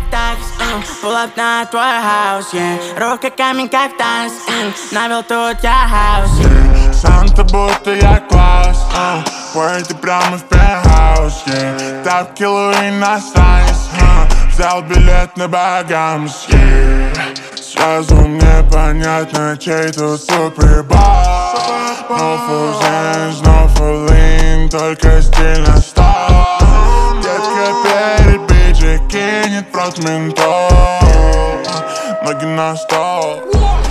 такс, pull up на твой хаус, руки камень как танц, навел тут я хаус. Санта будто я Клаус, поэты прямо в пентхаус, тапки Луи иностранец, взял билет на Багамс, сразу мне понятно, чей тут супербол. No full Zens, no full lean, только стиль на стол. Детка перед бичи кинет прот ментол, ноги на стол.